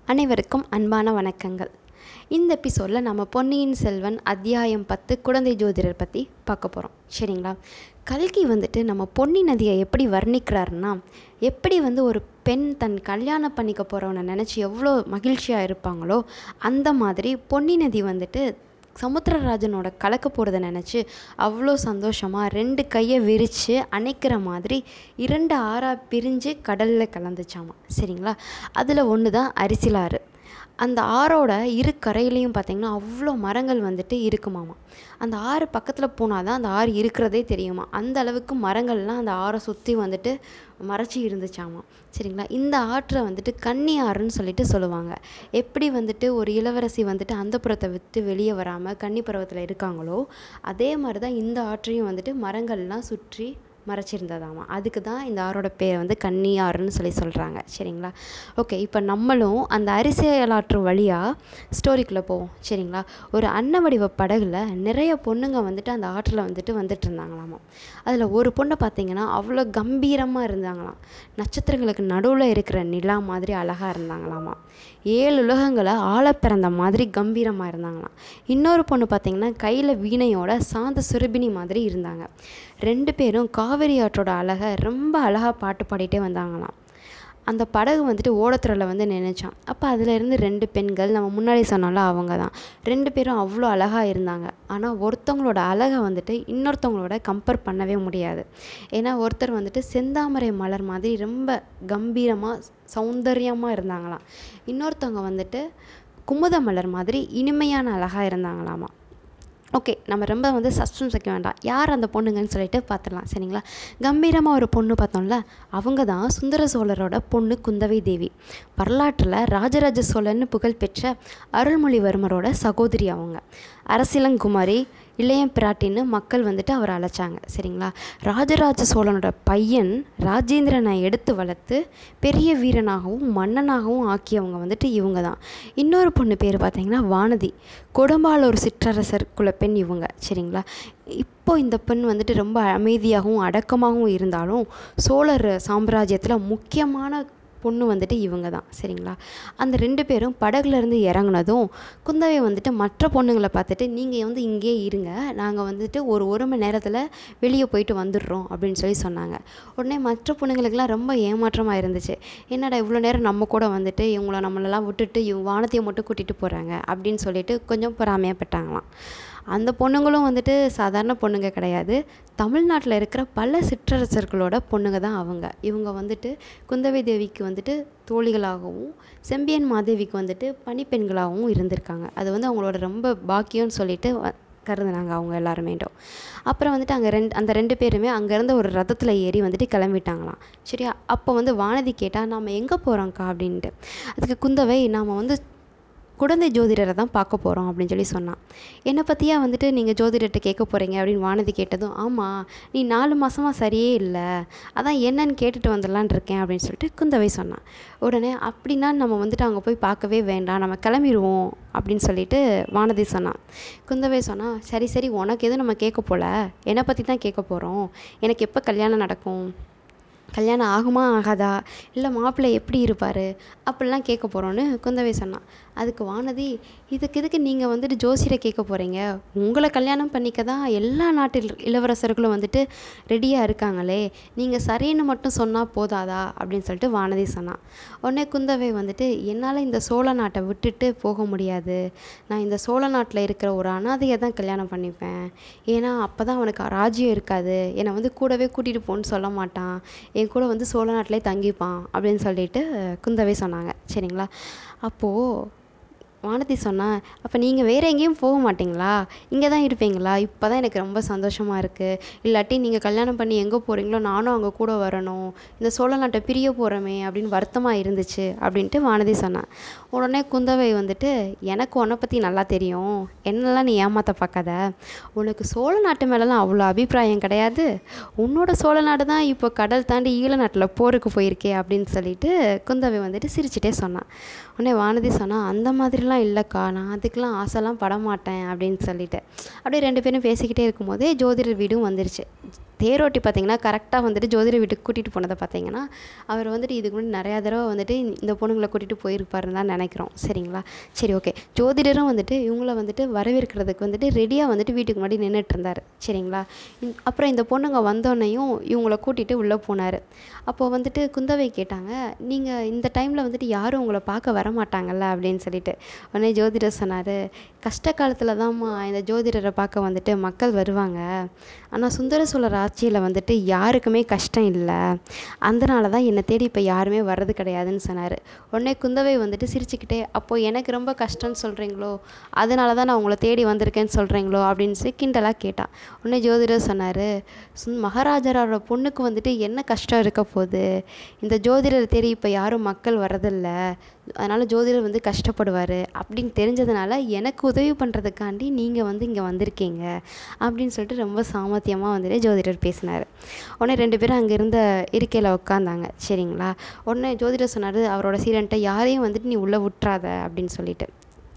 அனைவருக்கும் அன்பான வணக்கங்கள். இந்த எபிசோடில் நம்ம பொன்னியின் செல்வன் அத்தியாயம் 10 குழந்தை ஜோதிடர் பற்றி பார்க்க போகிறோம். சரிங்களா? கல்கி நம்ம பொன்னி நதியை எப்படி வர்ணிக்கிறாருன்னா, எப்படி ஒரு பெண் தன் கல்யாணம் பண்ணிக்க போகிறவனை நினச்சி எவ்வளோ மகிழ்ச்சியாக இருப்பாங்களோ, அந்த மாதிரி பொன்னி நதி சமுத்திரராஜனோட கலக்க போகிறத நினச்சி அவ்வளோ சந்தோஷமாக 2 கையை விரித்து அணைக்கிற மாதிரி 2 ஆறாக பிரிஞ்சு கடலில் கலந்துச்சாமா. சரிங்களா? அதில் ஒன்று தான் அரிசிலாறு. அந்த ஆறோட இரு கரையிலையும் பார்த்திங்கன்னா அவ்வளோ மரங்கள் இருக்குமாமா. அந்த ஆறு பக்கத்தில் போனால் தான் அந்த ஆறு இருக்கிறதே தெரியுமா. அந்த அளவுக்கு மரங்கள்லாம் அந்த ஆறை சுற்றி மறைச்சி இருந்துச்சாமா. சரிங்களா? இந்த ஆற்றை கன்னி ஆறுன்னு சொல்லிட்டு சொல்லுவாங்க. எப்படி ஒரு இளவரசி அந்தப்புறத்தை விட்டு வெளியே வராமல் கன்னி பருவத்தில் இருக்காங்களோ, அதே மாதிரி தான் இந்த ஆற்றையும் மரங்கள்லாம் சுற்றி மறைச்சிருந்ததாமா. அதுக்கு தான் இந்த ஆறோட பேர் கன்னி ஆறுன்னு சொல்கிறாங்க. சரிங்களா? ஓகே, இப்போ நம்மளும் அந்த அரிசியலாற்று வழியாக ஸ்டோரிக்குள்ளே போவோம். சரிங்களா? ஒரு அன்ன வடிவ படகுல நிறைய பொண்ணுங்க அந்த ஆற்றில் வந்துட்டு இருந்தாங்களாமா. அதில் ஒரு பொண்ணை பார்த்திங்கன்னா அவ்வளோ கம்பீரமாக இருந்தாங்களாம். நட்சத்திரங்களுக்கு நடுவில் இருக்கிற நிலா மாதிரி அழகாக இருந்தாங்களாமா. 7 உலகங்களை ஆழ பிறந்த மாதிரி கம்பீரமாக இருந்தாங்களாம். இன்னொரு பொண்ணு பார்த்திங்கன்னா கையில் வீணையோட சாந்த சுரபினி மாதிரி இருந்தாங்க. 2 பேரும் காவிரி ஆற்றோட அழகை ரொம்ப அழகாக பாட்டு பாடிட்டே வந்தாங்களாம். அந்த படகு ஓடத்துறையில் நினைச்சான். அப்போ அதிலேருந்து 2 பெண்கள், நம்ம முன்னாடி சொன்னால அவங்க தான். 2 பேரும் அவ்வளோ அழகாக இருந்தாங்க. ஆனால் ஒருத்தவங்களோட அழகை இன்னொருத்தவங்களோட கம்பேர் பண்ணவே முடியாது. ஏன்னா ஒருத்தர் செந்தாமரை மலர் மாதிரி ரொம்ப கம்பீரமாக சௌந்தர்யமாக இருந்தாங்களாம். இன்னொருத்தவங்க குமுத மலர் மாதிரி இனிமையான அழகாக இருந்தாங்களாமா. ஓகே, நம்ம ரொம்ப சஸ்பென்ஸ் வைக்க வேண்டாம். யார் அந்த பொண்ணுங்கன்னு சொல்லிட்டு பார்த்துடலாம். சரிங்களா? கம்பீரமாக ஒரு பொண்ணு பார்த்தோம்ல, அவங்க தான் சுந்தர சோழரோட பொண்ணு குந்தவை தேவி. வரலாற்றில் ராஜராஜ சோழன்னு புகழ்பெற்ற அருள்மொழிவர்மரோட சகோதரி அவங்க. அரசிலங்குமாரி, இளைய பிராட்டின்னு மக்கள் அவரை அழைச்சாங்க. சரிங்களா? ராஜராஜ சோழனோட பையன் ராஜேந்திரனை எடுத்து வளர்த்து பெரிய வீரனாகவும் மன்னனாகவும் ஆக்கியவங்க இவங்க தான். இன்னொரு பொண்ணு பேர் பார்த்திங்கன்னா வானதி. கொடும்பாளூர் சிற்றரசர் குலப்பெண் இவங்க. சரிங்களா? இப்போ இந்த பெண் ரொம்ப அமைதியாகவும் அடக்கமாகவும் இருந்தாலும் சோழர் சாம்ராஜ்யத்தில் முக்கியமான பொண்ணு இவங்க தான். சரிங்களா? அந்த 2 பேரும் படகுலேருந்து இறங்குனதும் குந்தவை மற்ற பொண்ணுங்களை பார்த்துட்டு, நீங்கள் இங்கேயே இருங்க, நாங்கள் ஒரு மணி நேரத்தில் வெளியே போயிட்டு வந்துடுறோம் அப்படின்னு சொன்னாங்க. உடனே மற்ற பொண்ணுங்களுக்கெல்லாம் ரொம்ப ஏமாற்றமாக இருந்துச்சு. என்னடா இவ்வளோ நேரம் நம்ம கூட இவங்கள நம்மளெல்லாம் விட்டுட்டு வானத்தையை மட்டும் கூட்டிகிட்டு போகிறாங்க அப்படின்னு சொல்லிட்டு கொஞ்சம் பொறாமையப்பட்டாங்களாம். அந்த பொண்ணுங்களும் சாதாரண பொண்ணுங்க கிடையாது. தமிழ்நாட்டில் இருக்கிற பல சிற்றரசர்களோட பொண்ணுங்க தான் அவங்க. இவங்க குந்தவை தேவிக்கு தோழிகளாகவும் செம்பியன் மாதேவிக்கு பணிப்பெண்களாகவும் இருந்திருக்காங்க. அது அவங்களோட ரொம்ப பாக்கியம்னு சொல்லிட்டு கருதுனாங்க அவங்க எல்லாருமேட்டும். அப்புறம் அந்த 2 பேருமே அங்கேருந்து ஒரு ரதத்தில் ஏறி கிளம்பிட்டாங்களாம். சரியா? அப்போ வானதி கேட்டால், நாம் எங்கே போகிறோங்க்கா அப்படின்ட்டு. அதுக்கு குந்தவை, நாம் குழந்தை ஜோதிடரை தான் பார்க்க போகிறோம் அப்படின்னு சொன்னான். என்னை பற்றியா நீங்கள் ஜோதிடர்கிட்ட கேட்க போகிறீங்க அப்படின்னு வானதி கேட்டதும், ஆமாம், நீ 4 மாதமாக சரியே இல்லை, அதான் என்னன்னு கேட்டுட்டு வந்துடலான் இருக்கேன் அப்படின்னு சொல்லிட்டு குந்தவை சொன்னான். உடனே அப்படின்னா நம்ம அங்கே போய் பார்க்கவே வேண்டாம், நம்ம கிளம்பிடுவோம் அப்படின்னு சொல்லிட்டு வானதி சொன்னான். குந்தவை சொன்னால், சரி சரி, உனக்கு எதுவும் நம்ம கேட்க போகல, என்னை பற்றி தான் கேட்க போகிறோம். எனக்கு எப்போ கல்யாணம் நடக்கும், கல்யாணம் ஆகுமா ஆகாதா, இல்லை மாப்பிள்ளை எப்படி இருப்பார் அப்படிலாம் கேட்க போகிறோன்னு குந்தவை சொன்னான். அதுக்கு வானதி, இதுக்கு நீங்கள் ஜோசியரை கேட்க போகிறீங்க, உங்களை கல்யாணம் பண்ணிக்க தான் எல்லா நாட்டு இளவரசர்களும் ரெடியாக இருக்காங்களே, நீங்கள் சரின்னு மட்டும் சொன்னால் போதாதா அப்படின்னு சொல்லிட்டு வானதி சொன்னான். உடனே குந்தவை என்னால் இந்த சோழ நாட்டை விட்டுட்டு போக முடியாது, நான் இந்த சோழ நாட்டில் இருக்கிற ஒரு அனாதையை தான் கல்யாணம் பண்ணிப்பேன். ஏன்னா அப்போ தான் அவனுக்கு ராஜ்யம் இருக்காது, என்னை கூடவே கூட்டிகிட்டு போன்னு சொல்ல மாட்டான், என் கூட சோழ நாட்டிலே தங்கிப்பான் அப்படின்னு சொல்லிட்டு குந்தவை சொன்னாங்க. சரிங்களா? அப்போது வானதி சொன்னால், அப்போ நீங்கள் வேறு எங்கேயும் போக மாட்டிங்களா, இங்கே தான் இருப்பீங்களா, இப்போ தான் எனக்கு ரொம்ப சந்தோஷமாக இருக்குது, இல்லாட்டி நீங்கள் கல்யாணம் பண்ணி எங்கே போகிறீங்களோ நானும் அங்கே கூட வரணும், இந்த சோழ நாட்டை பிரிய போகிறோமே அப்படின்னு வருத்தமாக இருந்துச்சு அப்படின்ட்டு வானதி சொன்னான். உடனே குந்தவை எனக்கு உன்னை பற்றி நல்லா தெரியும், என்னெல்லாம் நீ ஏமாற்ற பார்க்காத, உனக்கு சோழ நாட்டு மேலெலாம் அவ்வளோ அபிப்பிராயம் கிடையாது, உன்னோட சோழ நாடு தான் இப்போ கடல் தாண்டி ஈழ நாட்டில் போருக்கு போயிருக்கே அப்படின்னு சொல்லிட்டு குந்தவை சிரிச்சிட்டே சொன்னான். உடனே வானதி சொன்னால், அந்த மாதிரிலாம் அப்படிலாம் இல்லைக்கா, நான் அதுக்கெலாம் ஆசைலாம் படமாட்டேன் அப்படின்னு சொல்லிட்டு அப்படியே 2 பேரும் பேசிக்கிட்டே இருக்கும்போதே ஜோதிடர் வீடும் வந்துருச்சு. தேரோட்டி பார்த்தீங்கன்னா கரெக்டாக வந்துட்டு ஜோதிடர் வீட்டுக்கு கூட்டிகிட்டு போனதை பார்த்தீங்கன்னா, அவர் வந்துட்டு இதுக்கு முன்னாடி நிறையா தடவை வந்துட்டு இந்த பொண்ணுங்களை கூட்டிகிட்டு போயிருப்பாருன்னு தான் நினைக்கிறோம். சரிங்களா? சரி, ஓகே. ஜோதிடரும் வந்துட்டு இவங்கள வந்துட்டு வரவேற்கிறதுக்கு வந்துட்டு ரெடியாக வந்துட்டு வீட்டுக்கு முன்னாடி நின்றுட்டு இருந்தார். சரிங்களா? அப்புறம் இந்த பொண்ணுங்க வந்தோடனையும் இவங்கள கூட்டிகிட்டு உள்ளே போனார். அப்போது வந்துட்டு குந்தவை கேட்டாங்க, நீங்கள் இந்த டைமில் வந்துட்டு யாரும் உங்களை பார்க்க வரமாட்டாங்கல்ல அப்படின்னு சொல்லிட்டு. உடனே ஜோதிடர் சொன்னார், கஷ்ட காலத்தில் தான்மா இந்த ஜோதிடரை பார்க்க வந்துட்டு மக்கள் வருவாங்க. ஆனால் சுந்தர சோழர் ஆட்சியில் வந்துட்டு யாருக்குமே கஷ்டம் இல்லை, அதனால தான் என்னை தேடி இப்போ யாருமே வர்றது கிடையாதுன்னு சொன்னார். உடனே குந்தவை வந்துட்டு சிரிச்சுக்கிட்டே, அப்போது எனக்கு ரொம்ப கஷ்டம்னு சொல்கிறீங்களோ, அதனால தான் நான் உங்களை தேடி வந்திருக்கேன்னு சொல்கிறீங்களோ அப்படின்னு சொல்லி கிண்டலாக கேட்டான். உடனே ஜோதிடர் சொன்னார், மகாராஜரோட பொண்ணுக்கு வந்துட்டு என்ன கஷ்டம் இருக்க போகுது, இந்த ஜோதிடர் தேடி இப்போ யாரும் மக்கள் வர்றதில்ல, அதனால் ஜோதிடர் வந்து கஷ்டப்படுவார் அப்படின்னு தெரிஞ்சதுனால எனக்கு உதவி பண்ணுறதுக்காண்டி நீங்கள் வந்து இங்கே வந்திருக்கீங்க அப்படின்னு சொல்லிட்டு ரொம்ப சாமர்த்தியமாக வந்துட்டு ஜோதிடர் பேசினார். உடனே 2 பேரும் அங்கே இருந்த இருக்கையில் உட்காந்தாங்க. சரிங்களா? உடனே ஜோதிடர் சொன்னார் அவரோட சீடன்ட்ட, யாரையும் வந்துட்டு நீ உள்ளே விட்றாத அப்படின்னு சொல்லிட்டு.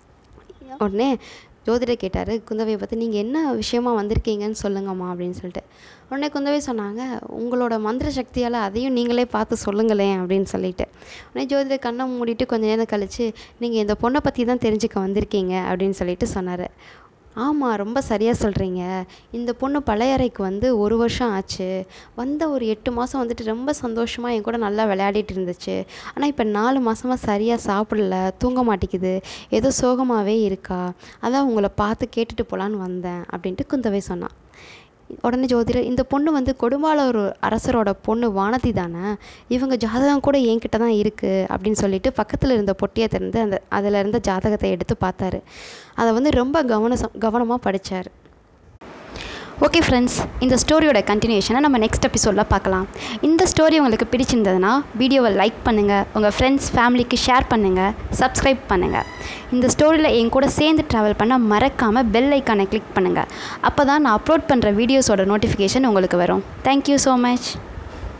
உடனே ஜோதிடர் கேட்டார் குந்தவையை பார்த்து, நீங்கள் என்ன விஷயமா வந்திருக்கீங்கன்னு சொல்லுங்கம்மா அப்படின்னு சொல்லிட்டு. உடனே குந்தவை சொன்னாங்க, உங்களோட மந்திர சக்தியால் அதையும் நீங்களே பார்த்து சொல்லுங்களேன் அப்படின்னு சொல்லிட்டு. உடனே ஜோதிடர் கண்ணை மூடிட்டு கொஞ்சம் நேரம் கழித்து, நீங்கள் இந்த பொண்ணை பற்றி தான் தெரிஞ்சுக்க வந்திருக்கீங்க அப்படின்னு சொல்லிட்டு சொன்னார். ஆமாம், ரொம்ப சரியாக சொல்கிறீங்க. இந்த பொண்ணு பழையறைக்கு வந்து 1 வருஷம் ஆச்சு. வந்த ஒரு 8 மாதம் வந்துட்டு ரொம்ப சந்தோஷமாக என் கூட நல்லா விளையாடிட்டு இருந்துச்சு. ஆனால் இப்போ 4 மாதமாக சரியாக சாப்பிடல, தூங்க மாட்டேங்குது, ஏதோ சோகமாகவே இருக்கா. அதான் உங்களை பார்த்து கேட்டுட்டு போகலான்னு வந்தேன் அப்படின்ட்டு குந்தவை சொன்னான். உடனே ஜோதிடர், இந்த பொண்ணு வந்து கொடும்பாளூர் அரசரோட பொண்ணு வானதி தானே, இவங்க ஜாதகம் கூட என்கிட்ட தான் இருக்குது அப்படின்னு சொல்லிட்டு பக்கத்தில் இருந்த பொட்டியை திறந்து அதில் இருந்த ஜாதகத்தை எடுத்து பார்த்தாரு. அதை வந்து ரொம்ப கவனமாக படித்தார். ஓகே ஃப்ரெண்ட்ஸ், இந்த ஸ்டோரியோட கண்டினியூஷனை நம்ம நெக்ஸ்ட் எபிசோடில் பார்க்கலாம். இந்த ஸ்டோரி உங்களுக்கு பிடிச்சிருந்ததுன்னா வீடியோவை லைக் பண்ணுங்கள், உங்கள் ஃப்ரெண்ட்ஸ் ஃபேமிலிக்கு ஷேர் பண்ணுங்கள், சப்ஸ்கிரைப் பண்ணுங்கள். இந்த ஸ்டோரியில் என் கூட சேர்ந்து ட்ராவல் பண்ண மறக்காமல் பெல் ஐக்கானை கிளிக் பண்ணுங்கள். அப்போ தான் நான் அப்லோட் பண்ணுற வீடியோஸோட நோட்டிஃபிகேஷன் உங்களுக்கு வரும். Thank you so much.